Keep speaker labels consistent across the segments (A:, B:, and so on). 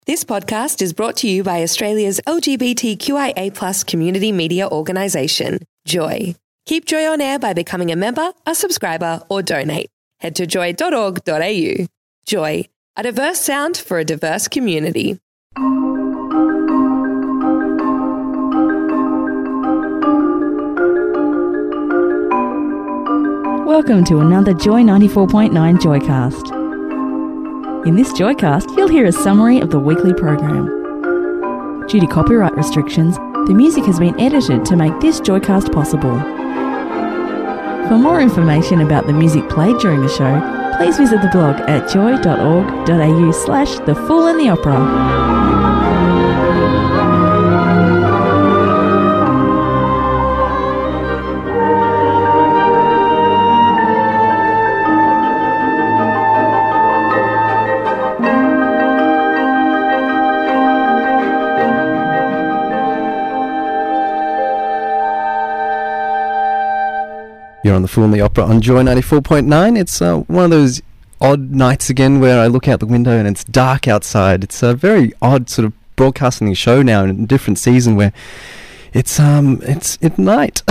A: This podcast is brought to you by Australia's LGBTQIA+ community media organisation, Joy. Keep Joy on air by becoming a member, a subscriber, or donate. Head to joy.org.au. Joy, a diverse sound for a diverse community.
B: Welcome to another Joy 94.9 Joycast. In this Joycast, you'll hear a summary of the weekly program. Due to copyright restrictions, the music has been edited to make this Joycast possible. For more information about the music played during the show, please visit the blog at joy.org.au/The Fool and the Opera.
C: You're on The Fool and the Opera on Joy 94.9. It's one of those odd nights again where I look out the window and it's dark outside. It's a very odd sort of broadcasting show now in a different season where it's at night.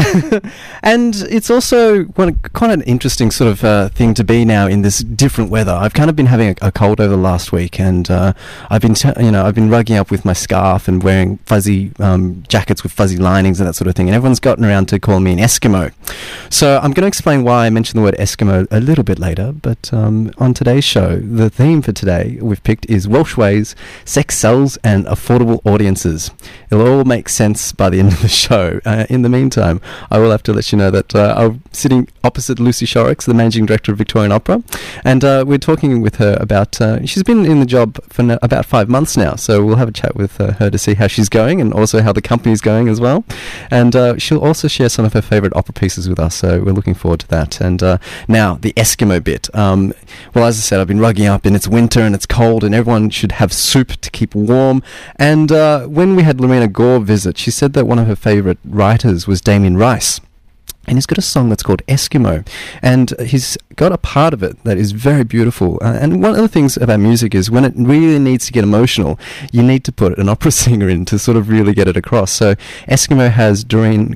C: And it's also quite an interesting sort of thing to be now in this different weather. I've kind of been having a cold over the last week, and I've been rugging up with my scarf and wearing fuzzy jackets with fuzzy linings and that sort of thing, and everyone's gotten around to calling me an Eskimo. So I'm going to explain why I mentioned the word Eskimo a little bit later, but on today's show, the theme for today we've picked is Welsh ways, sex sells and affordable audiences. It'll all make sense by the end of the show. In the meantime, I will have to let you know that I'm sitting opposite Lucy Shorrocks, the Managing Director of Victorian Opera, and we're talking with her about, she's been in the job for about 5 months now, so we'll have a chat with her to see how she's going and also how the company's going as well, and she'll also share some of her favourite opera pieces with us, so we're looking forward to that. And now, the Eskimo bit. Well, as I said, I've been rugging up, and it's winter and it's cold, and everyone should have soup to keep warm, and when we had Lorena Gore visit, she said that one of her favourite writers was Damien Rice, and he's got a song that's called Eskimo, and he's got a part of it that is very beautiful, and one of the things about music is when it really needs to get emotional, you need to put an opera singer in to sort of really get it across. So Eskimo has Doreen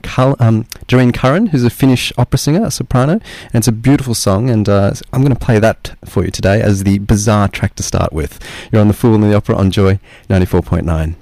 C: Curran, who's a Finnish opera singer, a soprano, and it's a beautiful song, and I'm going to play that for you today as the bizarre track to start with. You're on The Fool and the Opera on Joy 94.9.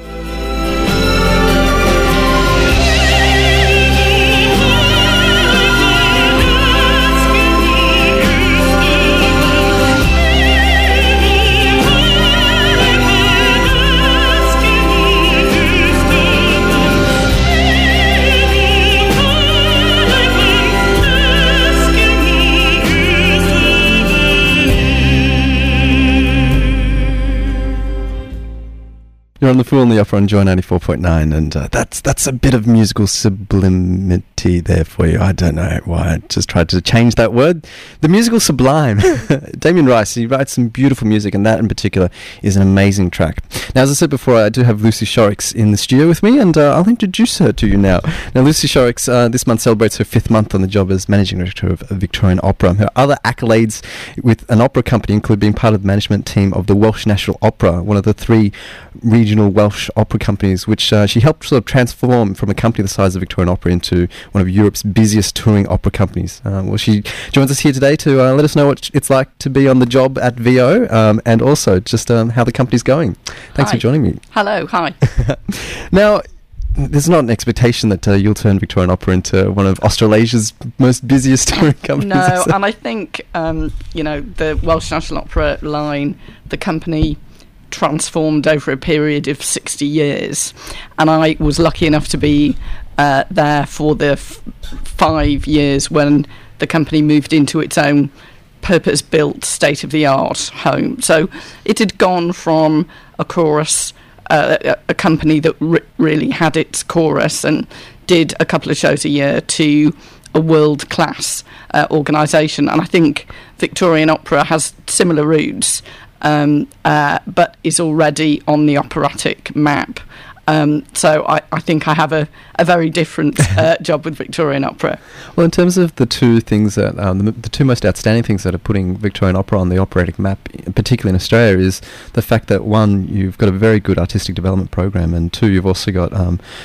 C: You're on The Fool and the Opera on Joy 94.9, and that's a bit of musical sublimity there for you. I don't know why I just tried to change that word. The musical sublime. Damien Rice, he writes some beautiful music, and that in particular is an amazing track. Now, as I said before, I do have Lucy Shorrocks in the studio with me, and I'll introduce her to you now. Now, Lucy Shorrocks this month celebrates her 5th month on the job as Managing Director of Victorian Opera. Her other accolades with an opera company include being part of the management team of the Welsh National Opera, one of the 3 regional Welsh opera companies, which she helped sort of transform from a company the size of Victorian Opera into one of Europe's busiest touring opera companies. Well, she joins us here today to let us know what it's like to be on the job at VO, and also just how the company's going. Thanks for joining me.
D: Hello, hi.
C: Now, there's not an expectation that you'll turn Victorian Opera into one of Australasia's most busiest touring companies.
D: No, and I think, the Welsh National Opera line, the company transformed over a period of 60 years, and I was lucky enough to be there for the 5 years when the company moved into its own purpose-built, state-of-the-art home. So it had gone from a chorus, a company that really had its chorus and did a couple of shows a year, to a world-class organisation. And I think Victorian Opera has similar roots, but is already on the operatic map. So I think I have a very different job with Victorian Opera.
C: Well, in terms of the two things that the two most outstanding things that are putting Victorian Opera on the operatic map, particularly in Australia, is the fact that one, you've got a very good artistic development program, and two, you've also got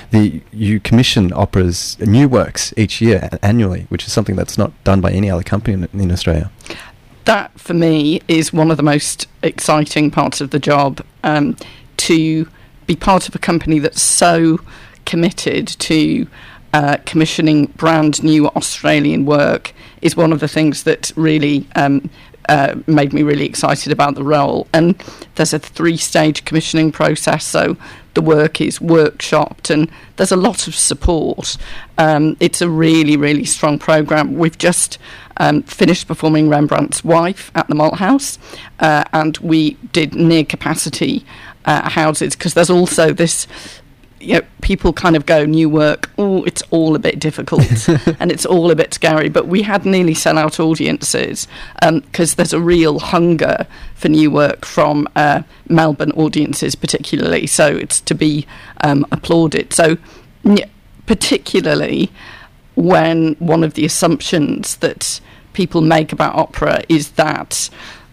C: you commission operas, new works each year annually, which is something that's not done by any other company in Australia.
D: That, for me, is one of the most exciting parts of the job, to be part of a company that's so committed to commissioning brand new Australian work is one of the things that really made me really excited about the role. And there's a 3-stage commissioning process, so the work is workshopped and there's a lot of support. It's a really, really strong programme. We've just finished performing Rembrandt's Wife at the Malthouse, and we did near capacity houses, because there's also this, people kind of go, new work, it's all a bit difficult and it's all a bit scary, but we had nearly sell-out audiences, because there's a real hunger for new work from Melbourne audiences particularly, so it's to be applauded. So particularly when one of the assumptions that people make about opera is that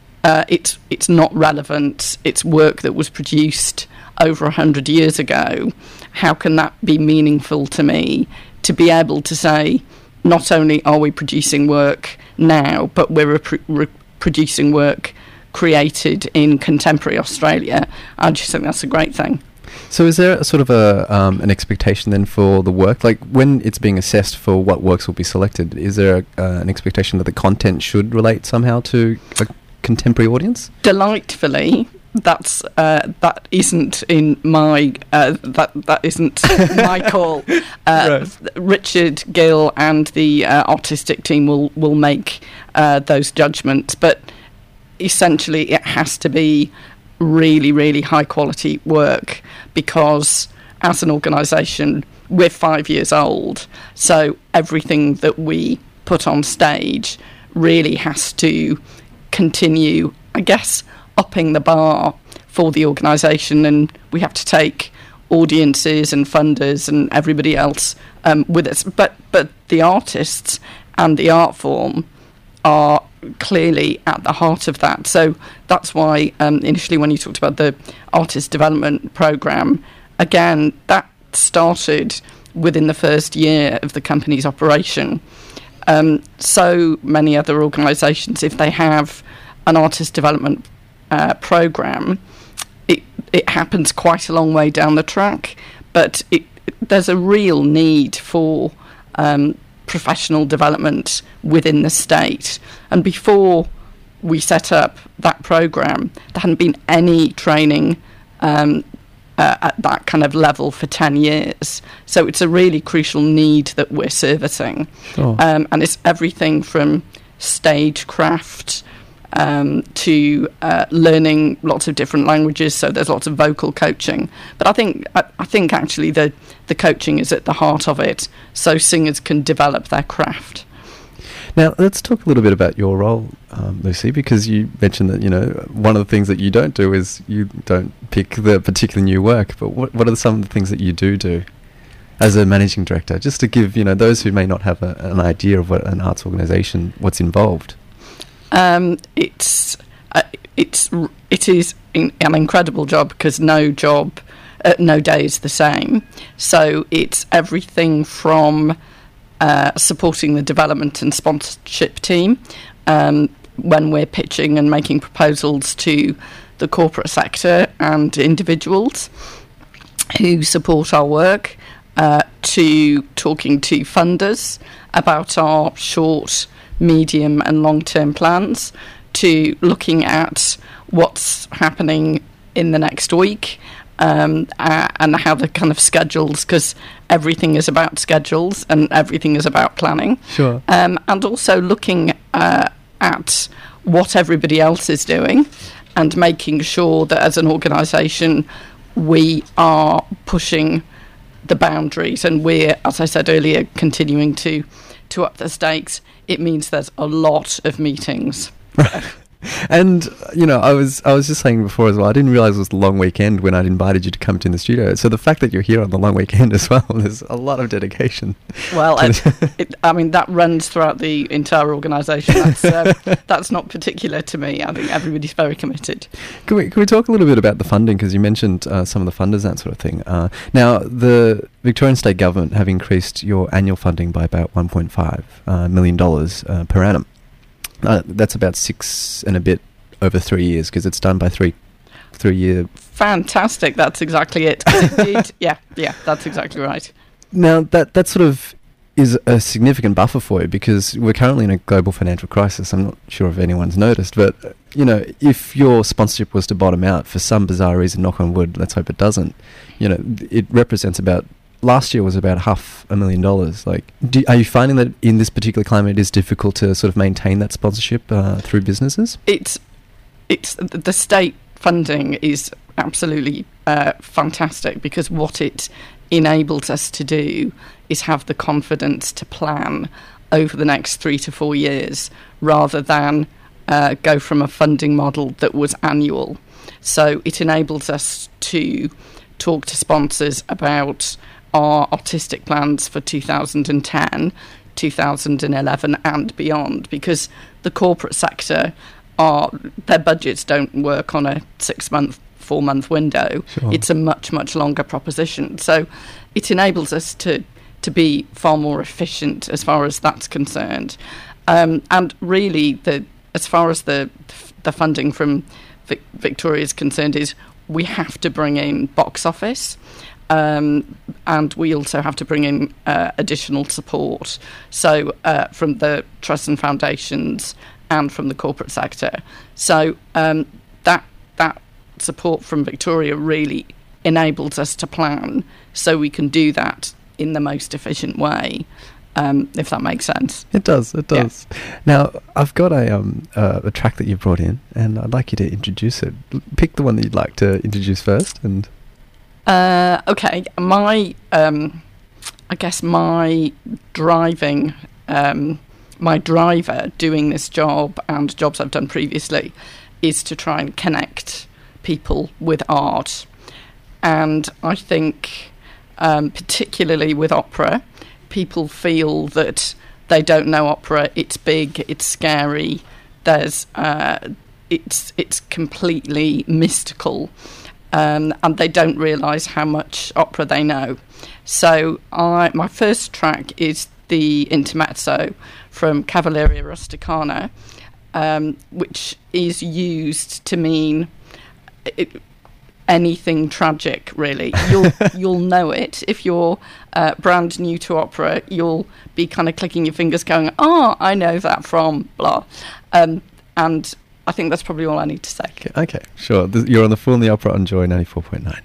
D: it's not relevant, it's work that was produced over 100 years ago. How can that be meaningful to me? To be able to say, not only are we producing work now, but we're producing work created in contemporary Australia. I just think that's a great thing.
C: So is there a sort of an expectation then for the work? Like when it's being assessed for what works will be selected, is there an expectation that the content should relate somehow to a contemporary audience?
D: Delightfully, that isn't in my that isn't my call.
C: Right.
D: Richard Gill and the artistic team will make those judgments, but essentially it has to be really, really high quality work, because as an organisation we're 5 years old, so everything that we put on stage really has to continue, I guess, upping the bar for the organisation, and we have to take audiences and funders and everybody else with us. But the artists and the art form are clearly at the heart of that. So that's why initially when you talked about the artist development programme, again, that started within the first year of the company's operation. So many other organisations, if they have an artist development programme, it happens quite a long way down the track, but there's a real need for professional development within the state. And before we set up that programme, there hadn't been any training at that kind of level for 10 years. So it's a really crucial need that we're servicing.
C: Sure.
D: And it's everything from stagecraft to learning lots of different languages, so there's lots of vocal coaching. But I think actually the coaching is at the heart of it, so singers can develop their craft.
C: Now, let's talk a little bit about your role, Lucy, because you mentioned that, one of the things that you don't do is you don't pick the particular new work, but what are some of the things that you do as a managing director, just to give, those who may not have an idea of what an arts organisation, what's involved?
D: It is an incredible job, because no day is the same. So it's everything from supporting the development and sponsorship team when we're pitching and making proposals to the corporate sector and individuals who support our work, to talking to funders about our short, medium and long-term plans, to looking at what's happening in the next week, and how the kind of schedules, because everything is about schedules and everything is about planning.
C: Sure.
D: And also looking at what everybody else is doing and making sure that as an organisation we are pushing the boundaries, and we're, as I said earlier, continuing to up the stakes. It means there's a lot of meetings.
C: And I was just saying before as well, I didn't realise it was the long weekend when I'd invited you to come to in the studio. So the fact that you're here on the long weekend as well, there's a lot of dedication.
D: Well, I mean, that runs throughout the entire organisation. That's not particular to me. I think everybody's very committed.
C: Can we talk a little bit about the funding, because you mentioned some of the funders, that sort of thing. Now, the Victorian State Government have increased your annual funding by about $1.5 million per annum. That's about 6 and a bit over 3 years, because it's done by three-year.
D: Fantastic! That's exactly it. Indeed, yeah, that's exactly right.
C: Now that sort of is a significant buffer for you, because we're currently in a global financial crisis. I'm not sure if anyone's noticed, but if your sponsorship was to bottom out for some bizarre reason, knock on wood, let's hope it doesn't. It represents about. Last year was about $500,000. Like, are you finding that in this particular climate it is difficult to sort of maintain that sponsorship through businesses?
D: It's the state funding is absolutely fantastic, because what it enables us to do is have the confidence to plan over the next 3 to 4 years, rather than go from a funding model that was annual. So it enables us to talk to sponsors about our artistic plans for 2010, 2011 and beyond, because the corporate sector, their budgets don't work on a 6-month, 4-month window. Sure. It's a much, much longer proposition. So it enables us to be far more efficient as far as that's concerned. And really, as far as the funding from Victoria is concerned, is we have to bring in box office. And we also have to bring in additional support, so from the trusts and foundations and from the corporate sector. So that support from Victoria really enables us to plan, so we can do that in the most efficient way, if that makes sense.
C: It does. Yeah. Now, I've got a track that you brought in, and I'd like you to introduce it. Pick the one that you'd like to introduce first, and...
D: Okay, my driving, my driver doing this job and jobs I've done previously is to try and connect people with art. And I think, particularly with opera, people feel that they don't know opera. It's big, it's scary. It's completely mystical. And they don't realise how much opera they know. So my first track is the intermezzo from Cavalleria Rusticana, which is used to mean anything tragic, really. You'll know it. If you're brand new to opera, you'll be kind of clicking your fingers going, I know that from blah. And I think that's probably all I need to say.
C: Okay, sure. You're on the Fool and the Opera on Joy 94.9.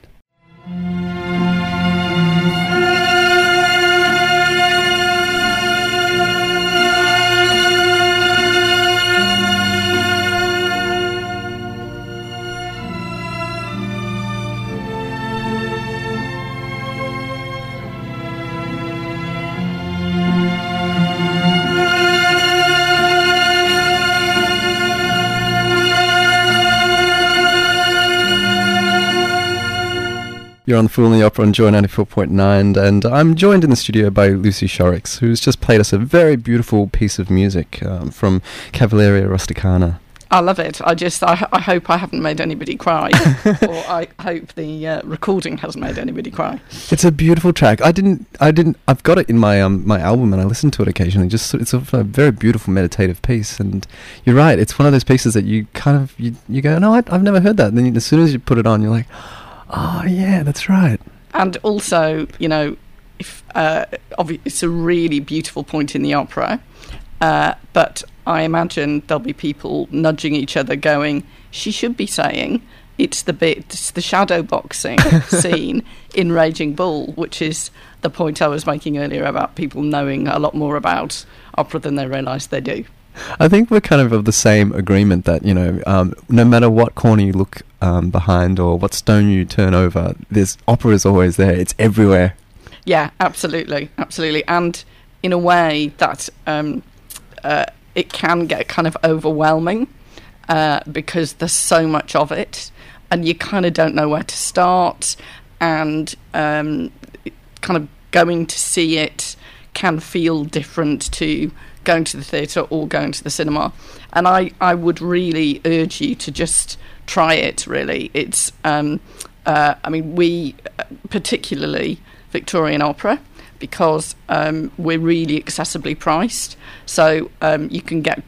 C: You're on the Fool and the Opera on Joy 94.9, and I'm joined in the studio by Lucy Shorrocks, who's just played us a very beautiful piece of music from Cavalleria Rusticana.
D: I love it. I hope I haven't made anybody cry, or I hope the recording hasn't made anybody cry.
C: It's a beautiful track. I've got it in my my album, and I listen to it occasionally. It's a very beautiful meditative piece, and you're right. It's one of those pieces that you kind of you go, no, I've never heard that. And then as soon as you put it on, you're like, oh yeah, that's right.
D: And also, if it's a really beautiful point in the opera, but I imagine there'll be people nudging each other going, she should be saying it's the shadow boxing scene in Raging Bull, which is the point I was making earlier about people knowing a lot more about opera than they realise they do.
C: I think we're kind of the same agreement that, no matter what corner you look behind or what stone you turn over, this opera is always there. It's everywhere.
D: Yeah, absolutely. And in a way that it can get kind of overwhelming because there's so much of it, and you kind of don't know where to start, and kind of going to see it can feel different to going to the theatre or going to the cinema. And I would really urge you to just try it, really. It's, we, particularly Victorian Opera, because we're really accessibly priced. So you can get,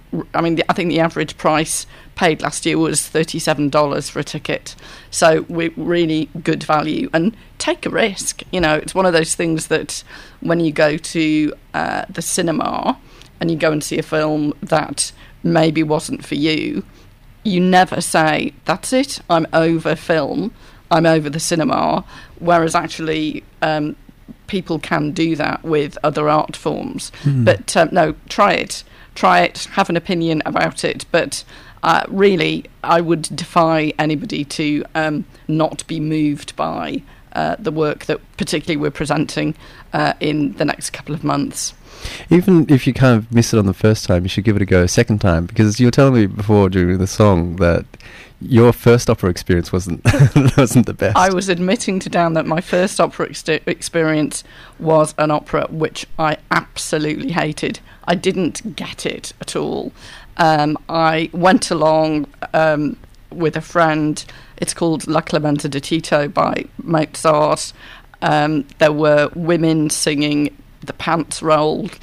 D: I think the average price paid last year was $37 for a ticket. So we're really good value, and take a risk. It's one of those things that when you go to the cinema and you go and see a film that maybe wasn't for you, you never say, that's it, I'm over film, I'm over the cinema, whereas actually people can do that with other art forms. But no, try it, have an opinion about it, but really I would defy anybody to not be moved by the work that particularly we're presenting in the next couple of months.
C: Even if you kind of miss it on the first time, you should give it a go a second time, because you were telling me before during the song that your first opera experience wasn't the best.
D: I was admitting to Dan that my first opera experience was an opera which I absolutely hated. I didn't get it at all. I went along with a friend. It's called La Clemenza di Tito by Mozart. There were women singing, the pants rolled.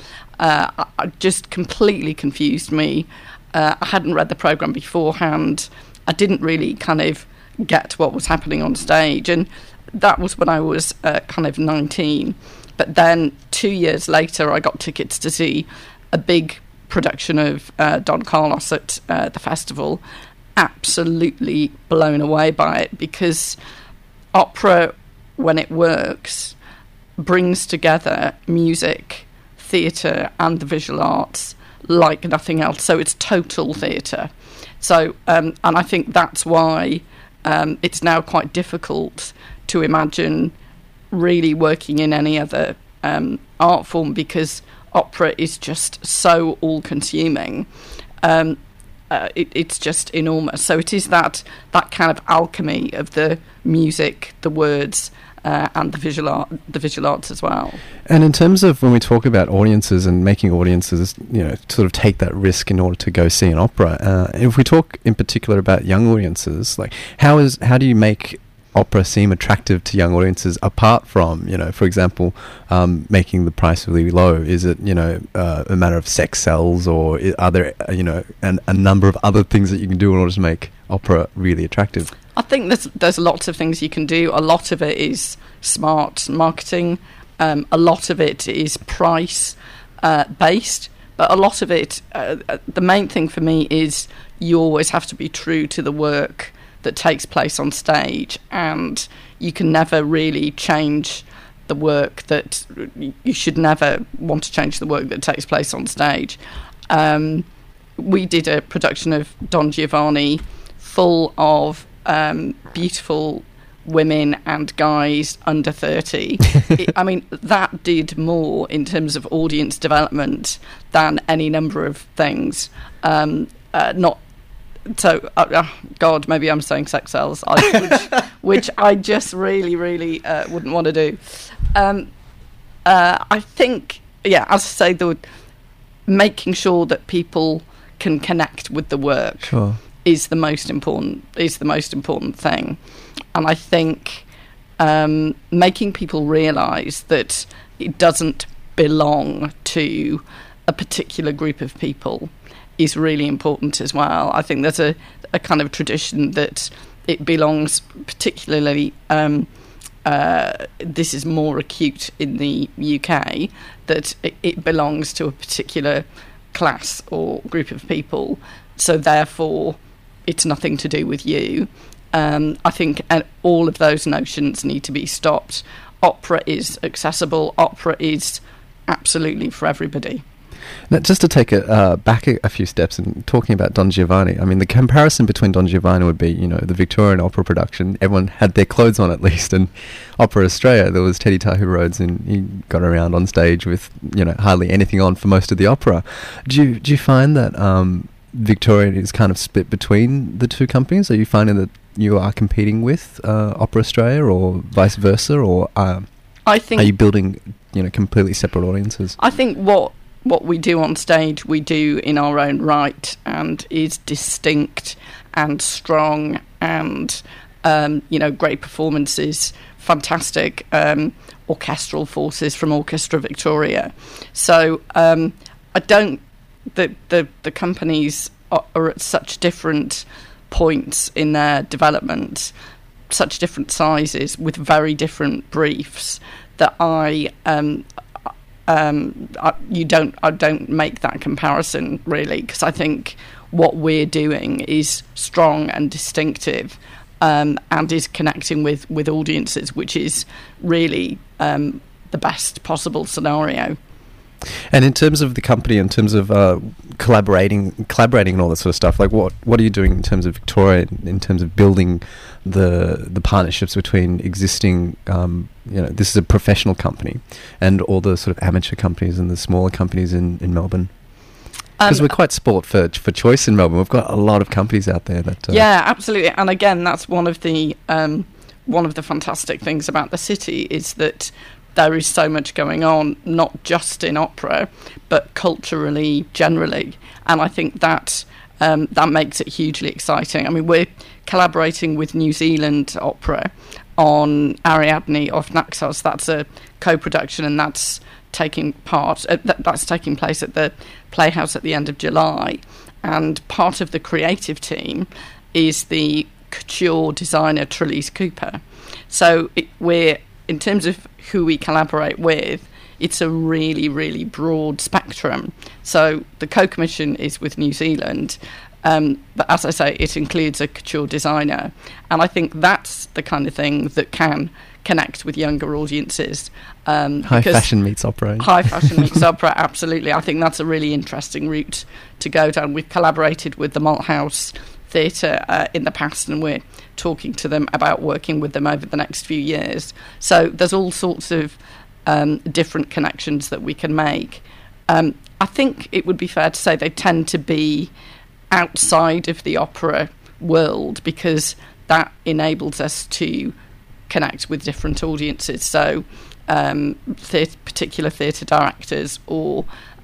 D: Just completely confused me. I hadn't read the programme beforehand. I didn't really kind of get what was happening on stage, and that was when I was kind of 19. But then 2 years later, I got tickets to see a big production of Don Carlos at the festival. Absolutely blown away by it, because opera, when it works, brings together music, theatre and the visual arts like nothing else. So it's total theatre. So, and I think that's why it's now quite difficult to imagine really working in any other art form, because opera is just so all-consuming. It's just enormous. So it is that kind of alchemy of the music, the words, and the visual arts as well.
C: And in terms of when we talk about audiences and making audiences, sort of take that risk in order to go see an opera, if we talk in particular about young audiences, like how do you make opera seem attractive to young audiences, apart from, for example, making the price really low? Is it, a matter of sex sells, or are there, a number of other things that you can do in order to make opera really attractive?
D: I think there's lots of things you can do. A lot of it is smart marketing. A lot of it is price based. But a lot of it, the main thing for me is you always have to be true to the work that takes place on stage, and you can never really change the work that you should never want to change the work that takes place on stage. We did a production of Don Giovanni full of beautiful women and guys under 30. That did more in terms of audience development than any number of things. God, maybe I'm saying sex sells, which I just really, really wouldn't want to do. I think, as I say, making sure that people can connect with the work.
C: Sure.
D: is the most important thing. And I think making people realise that it doesn't belong to a particular group of people is really important as well. I think there's a kind of tradition that it belongs, particularly this is more acute in the UK, that it belongs to a particular class or group of people, so therefore it's nothing to do with you. I think all of those notions need to be stopped. Opera is accessible. Opera is absolutely for everybody.
C: Now, just to take it back a few steps and talking about Don Giovanni, I mean, the comparison between Don Giovanni would be, the Victorian opera production, everyone had their clothes on at least, and Opera Australia, there was Teddy Tahu Rhodes, and he got around on stage with, hardly anything on for most of the opera. Do you find that Victoria is kind of split between the two companies? Are you finding that you are competing with Opera Australia, or vice versa, or
D: I think,
C: are you building completely separate audiences?
D: I think what we do on stage, we do in our own right, and is distinct and strong, and great performances, fantastic orchestral forces from Orchestra Victoria. So I don't. The companies are at such different points in their development, such different sizes with very different briefs, that I don't make that comparison really, because I think what we're doing is strong and distinctive, and is connecting with audiences, which is really the best possible scenario.
C: And in terms of the company, in terms of collaborating and all that sort of stuff, like what are you doing in terms of Victoria, in terms of building the partnerships between existing, this is a professional company, and all the sort of amateur companies and the smaller companies in Melbourne? Because we're quite sport for choice in Melbourne. We've got a lot of companies out there that...
D: Yeah, absolutely. And again, that's one of the fantastic things about the city, is that there is so much going on, not just in opera, but culturally, generally. And I think that makes it hugely exciting. I mean, we're collaborating with New Zealand Opera on Ariadne of Naxos. That's a co-production, and that's taking place at the Playhouse at the end of July. And part of the creative team is the couture designer Trelise Cooper. So in terms of who we collaborate with, it's a really, really broad spectrum. So the co-commission is with New Zealand, but as I say, it includes a couture designer. And I think that's the kind of thing that can connect with younger audiences.
C: High fashion meets opera.
D: High fashion meets opera, absolutely. I think that's a really interesting route to go down. We've collaborated with the Malthouse Theatre in the past, and we're talking to them about working with them over the next few years. So there's all sorts of different connections that we can make. I think it would be fair to say they tend to be outside of the opera world, because that enables us to connect with different audiences. So particular theatre directors or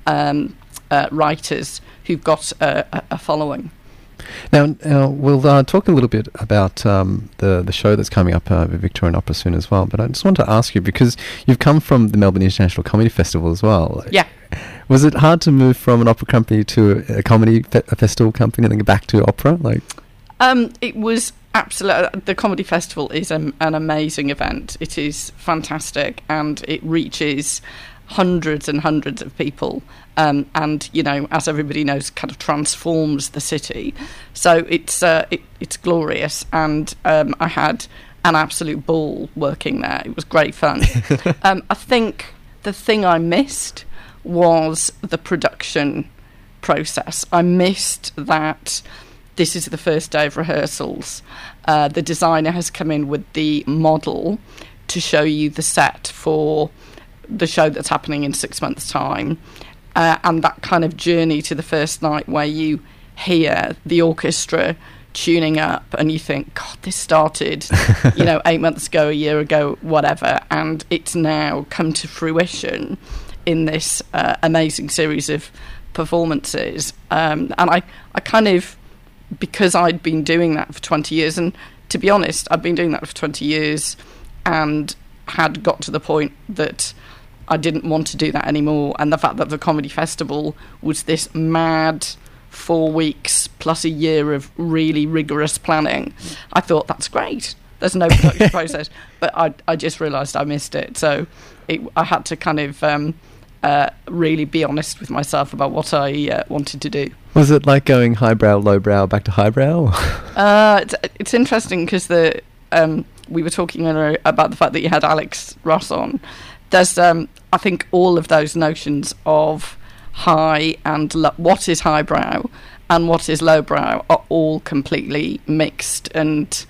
D: writers who've got a following.
C: Now we'll talk a little bit about the show that's coming up at Victorian Opera soon as well, but I just want to ask you, because you've come from the Melbourne International Comedy Festival as well.
D: Yeah.
C: Was it hard to move from an opera company to a comedy festival company and then back to opera?
D: It was absolutely... The Comedy Festival is an amazing event. It is fantastic, and it reaches hundreds and hundreds of people, and as everybody knows, kind of transforms the city. So it's glorious, and I had an absolute ball working there. It was great fun. I think the thing I missed was the production process. I missed that this is the first day of rehearsals. The designer has come in with the model to show you the set for the show that's happening in 6 months' time, and that kind of journey to the first night where you hear the orchestra tuning up and you think, God, this started 8 months ago, a year ago, whatever, and it's now come to fruition in this amazing series of performances. And I kind of, because I'd been doing that for 20 years, and to be honest, I'd been doing that for 20 years and had got to the point that I didn't want to do that anymore, and the fact that the Comedy Festival was this mad 4 weeks plus a year of really rigorous planning, I thought, that's great. There's no production process. But I just realised I missed it. So I had to kind of really be honest with myself about what I wanted to do.
C: Was it like going highbrow, lowbrow, back to highbrow?
D: It's interesting because we were talking earlier about the fact that you had Alex Ross on. There's, I think, all of those notions of high and what is highbrow and what is lowbrow are all completely mixed and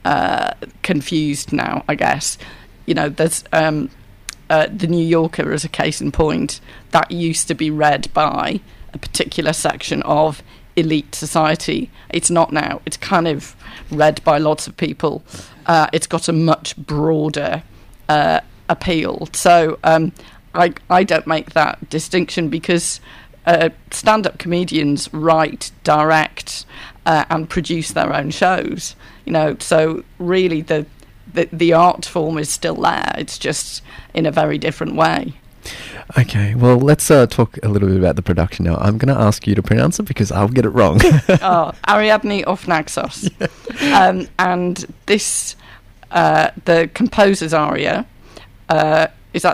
D: confused now, I guess. There's the New Yorker as a case in point. That used to be read by a particular section of elite society. It's not now. It's kind of read by lots of people. It's got a much broader appeal. So I don't make that distinction because stand-up comedians write, direct, and produce their own shows. So really the art form is still there. It's just in a very different way.
C: Okay, well, let's talk a little bit about the production now. I'm going to ask you to pronounce it because I'll get it wrong.
D: Ariadne of Naxos. Yeah. And this, the composer's aria, is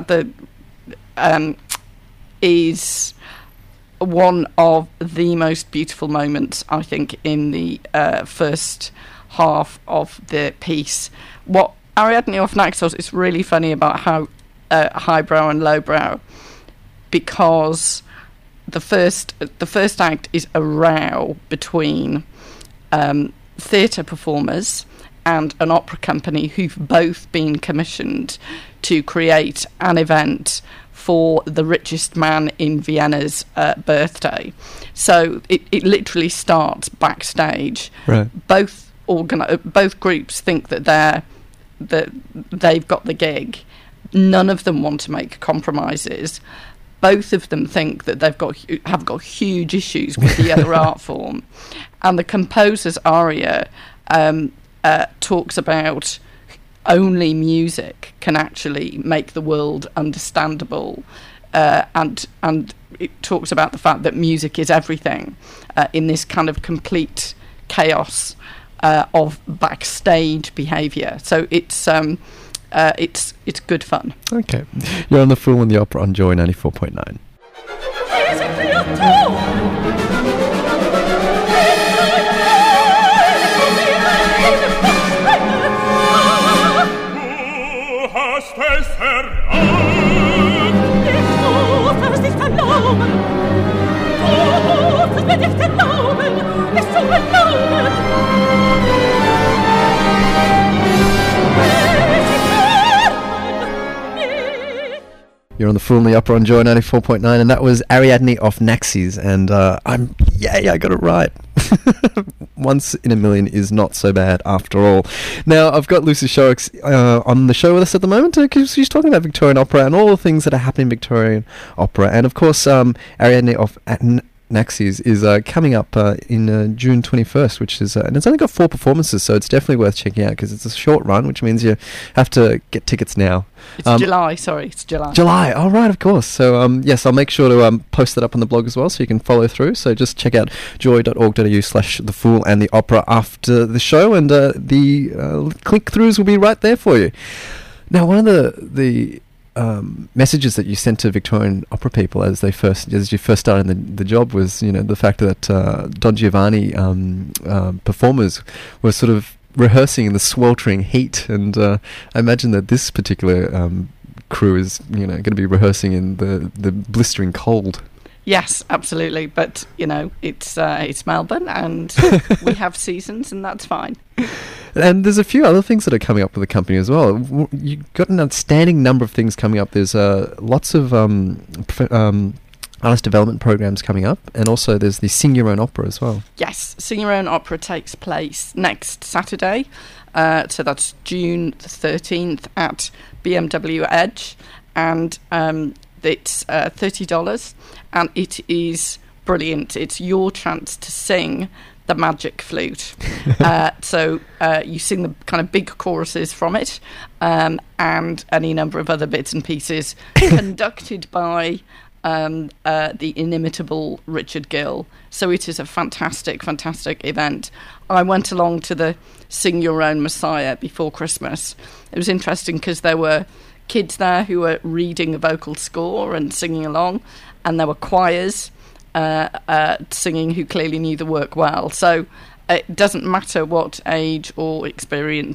D: one of the most beautiful moments, I think, in the first half of the piece. What Ariadne of Naxos is really funny about how highbrow and lowbrow, because the first act is a row between theatre performers and an opera company who've both been commissioned to create an event for the richest man in Vienna's birthday. So it literally starts backstage.
C: Right.
D: Both groups think that they've got the gig. None of them want to make compromises. Both of them think that have got huge issues with the other art form. And the composer's aria talks about only music can actually make the world understandable, and it talks about the fact that music is everything in this kind of complete chaos of backstage behaviour. So it's good fun.
C: Okay, you're on The Fool and the Opera on Joy 94.9. You're on The Fool and the Opera on Joy 94.9, and that was Ariadne of Naxos, and I got it right. Once in a million is not so bad after all. Now, I've got Lucy Shorrocks on the show with us at the moment because she's talking about Victorian opera and all the things that are happening in Victorian opera. And of course, Ariadne of Naxos is coming up in June 21st, which is and it's only got 4 performances, so it's definitely worth checking out because it's a short run, which means you have to get tickets now.
D: It's July, sorry, it's July.
C: July, oh right, of course. So yes, I'll make sure to post that up on the blog as well, so you can follow through. So just check out joy.org.au/The Fool and the Opera after the show, and the click-throughs will be right there for you. Now, one of the messages that you sent to Victorian opera people as you first started the job was, the fact that Don Giovanni performers were sort of rehearsing in the sweltering heat, and I imagine that this particular crew is going to be rehearsing in the blistering cold.
D: Yes, absolutely, but it's Melbourne, and we have seasons, and that's fine.
C: And there's a few other things that are coming up with the company as well. You've got an outstanding number of things coming up. There's lots of artist development programs coming up, and also there's the Sing Your Own Opera as well. Yes,
D: Sing Your Own Opera takes place next Saturday, so that's June the 13th at BMW Edge, and it's $30, and it is brilliant. It's your chance to sing the magic flute. So you sing the kind of big choruses from it, and any number of other bits and pieces conducted by the inimitable Richard Gill. So it is a fantastic, fantastic event. I went along to the Sing Your Own Messiah before Christmas. It was interesting because there were kids there who were reading a vocal score and singing along, and there were choirs singing who clearly knew the work well. So it doesn't matter what age or experience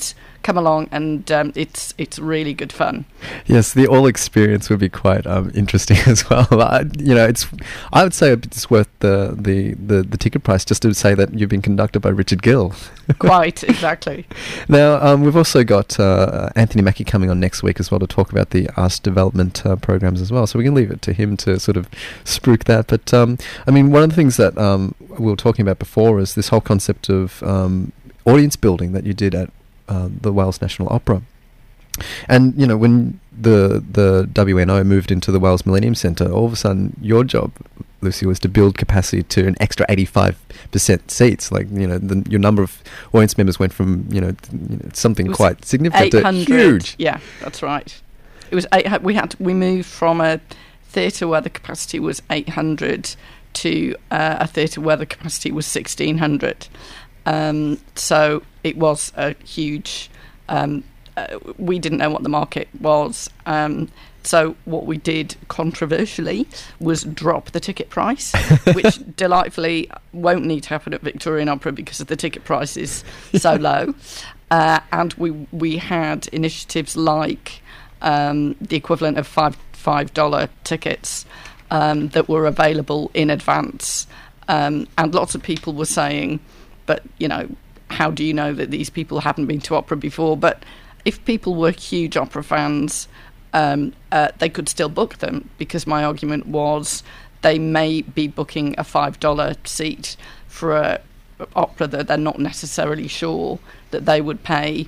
D: come along, and it's really good fun.
C: Yes, the all experience would be quite interesting as well. I would say it's worth the ticket price just to say that you've been conducted by Richard Gill.
D: Quite, exactly.
C: Now, we've also got Anthony Mackie coming on next week as well to talk about the arts development programs as well. So we can leave it to him to sort of spruik that. But, one of the things that we were talking about before is this whole concept of audience building that you did at the Wales National Opera. And, when the WNO moved into the Wales Millennium Centre, all of a sudden your job, Lucy, was to build capacity to an extra 85% seats. Like, your number of audience members went from, something quite significant to huge.
D: Yeah, that's right. It was we moved from a theatre where the capacity was 800 to a theatre where the capacity was 1,600. So it was a huge... we didn't know what the market was. So what we did, controversially, was drop the ticket price, which delightfully won't need to happen at Victorian Opera because the ticket price is so low. And we had initiatives like the equivalent of $5 tickets that were available in advance. And lots of people were saying, but, how do you know that these people haven't been to opera before? But if people were huge opera fans, they could still book them, because my argument was they may be booking a $5 seat for an opera that they're not necessarily sure that they would pay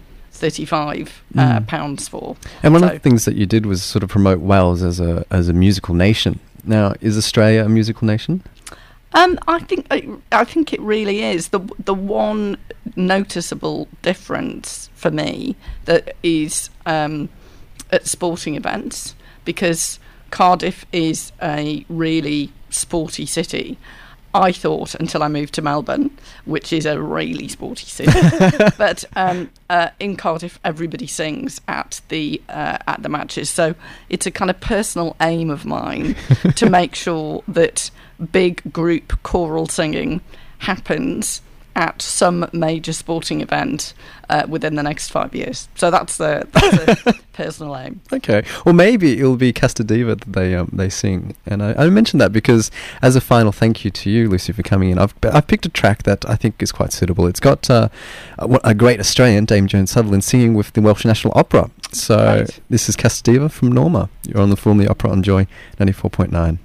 D: £35 for.
C: And one of the things that you did was sort of promote Wales as a musical nation. Now, is Australia a musical nation?
D: I think it really is. The one noticeable difference for me that is at sporting events, because Cardiff is a really sporty city. I thought, until I moved to Melbourne, which is a really sporty city, but in Cardiff everybody sings at the matches. So it's a kind of personal aim of mine to make sure that big group choral singing happens at some major sporting event within the next 5 years. So that's a personal aim.
C: Okay. Well, maybe it'll be Casta Diva that they sing. And I mentioned that because as a final thank you to you, Lucy, for coming in, I've picked a track that I think is quite suitable. It's got a great Australian, Dame Joan Sutherland, singing with the Welsh National Opera. So right. This is Casta Diva from Norma. You're on the Fool and the Opera on Joy 94.9.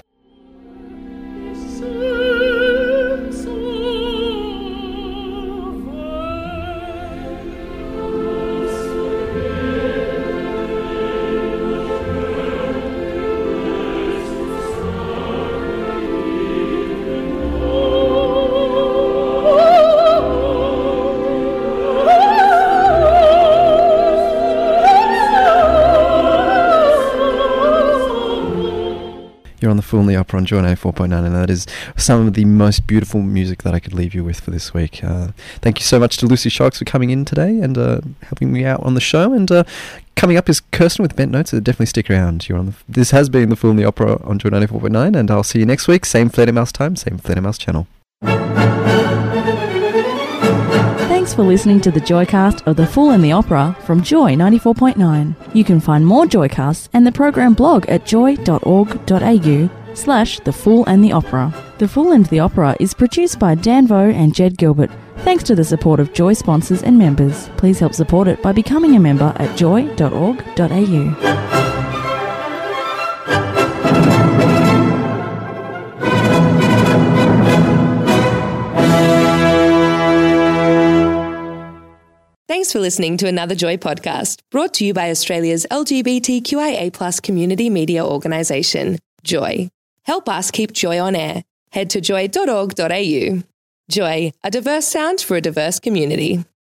C: You're on the Fool and the Opera on Joy 94.9, and that is some of the most beautiful music that I could leave you with for this week. Thank you so much to Lucy Sharks for coming in today and helping me out on the show. And coming up is Kirsten with Bent Notes, so definitely stick around. This has been the Fool and the Opera on Joy 94.9, and I'll see you next week. Same Fledermaus time, same Fledermaus channel.
B: Thanks for listening to the Joycast of The Fool and the Opera from Joy 94.9. You can find more Joycasts and the program blog at joy.org.au/The Fool and the Opera. The Fool and the Opera is produced by Dan Vo and Jed Gilbert. Thanks to the support of Joy sponsors and members. Please help support it by becoming a member at joy.org.au.
A: Thanks for listening to another Joy podcast, brought to you by Australia's LGBTQIA+ community media organisation, Joy. Help us keep Joy on air. Head to joy.org.au. Joy, a diverse sound for a diverse community.